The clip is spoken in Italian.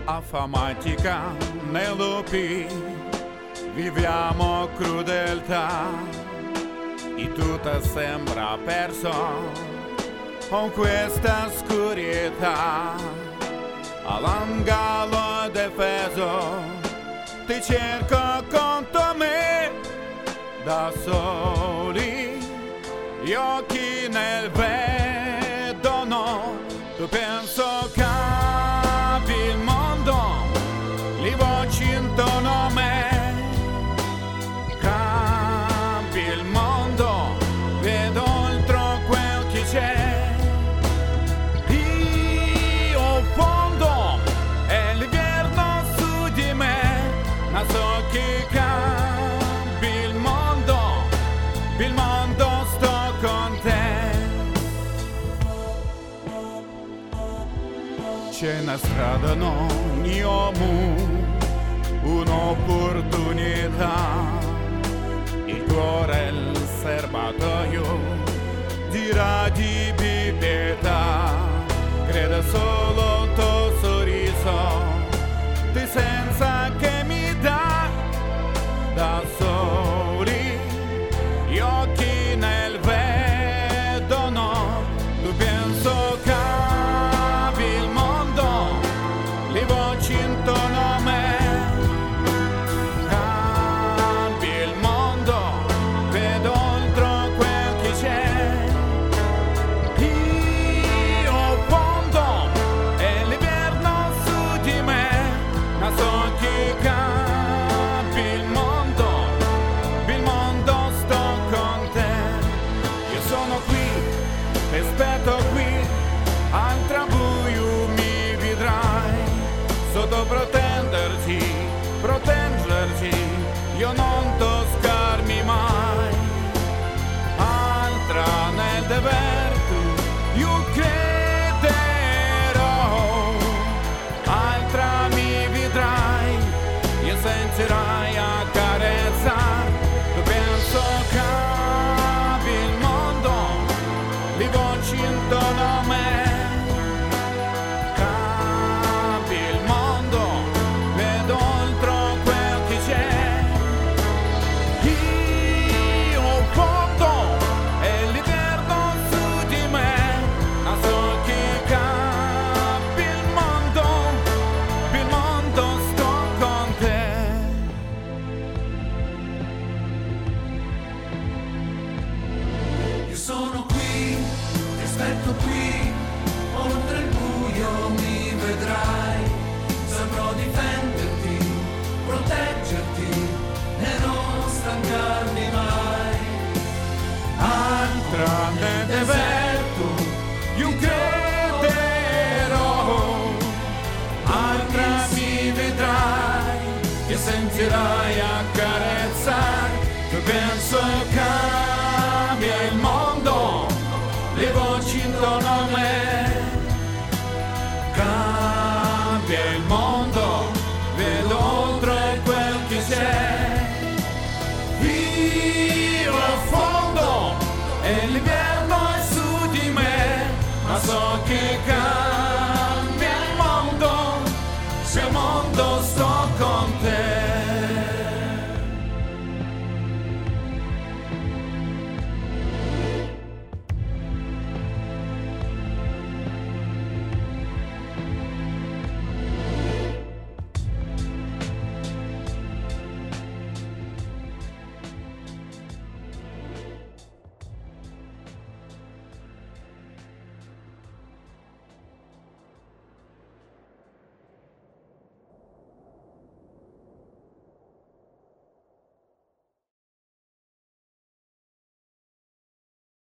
affamatica nei lupi, viviamo crudeltà e tutto sembra perso con questa oscurità. All'angolo difeso ti cerco contro me, da soli gli occhi nel vedono, tu penso capi il mondo, le voci intorno a me, cambi il mondo, vedo oltre quel che c'è, io fondo e l'inverno su di me, ma so che cambi il mondo sto con te. C'è una strada in ogni uomo, un'opportunità, il cuore è il serbatoio dirà di bibita, crede solo il tuo sorriso, di senza che mi dà, da soli gli occhi nel vedono, tu penso capi il mondo, le voci intorno a me, cambi il mondo, vedo oltre quel che c'è, io fondo e l'inverno su di me, ma so che cambi il mondo sto con te. Io sono qui, ti aspetto qui, al trabuio mi vedrai, sotto proteggerti, io non toscarmi mai, altra nel deserto, io crederò, altra mi vedrai, io sentirai accarezzare, tu penso capi il mondo, le voci intorno a me, capi il mondo, vedo oltre quel che c'è, io fondo e l'inverno su di me, ma so che capi il mondo sto con te. Io sono qui, ti aspetto qui, oltre il buio mi vedrai, saprò difenderti, proteggerti e non stancarmi mai. Altra nel deserto, io crederò, altra mi vedrai, e sentirai accarezzare, tu penso cambia il mondo, le voci intorno a me, cambia il mondo, vedo oltre quel che c'è, io affondo e l'inverno è su di me, ma so che cambia